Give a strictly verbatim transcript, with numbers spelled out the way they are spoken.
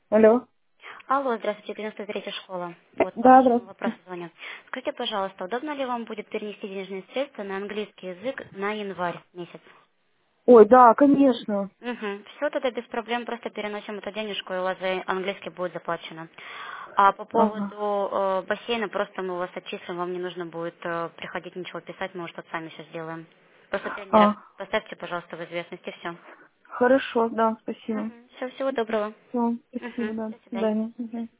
Алло. Алло, здравствуйте, девяносто третья школа. Вот по Да, вашему здравствуйте. вопросу звоню. Скажите, пожалуйста, удобно ли вам будет перенести денежные средства на английский язык на январь месяц? Ой, да, конечно. Угу. Все тогда без проблем, просто переносим эту денежку, и у вас за английский будет заплачено. А по поводу Ага. э, бассейна, просто мы вас отчислим, вам не нужно будет э, приходить ничего писать, мы уж тут сами все сделаем. Просто тренера А, поставьте, пожалуйста, в известность, и все. хорошо, да, спасибо. Все, всего доброго. Все, Угу. спасибо, да. До До свидания. свидания. Мгм.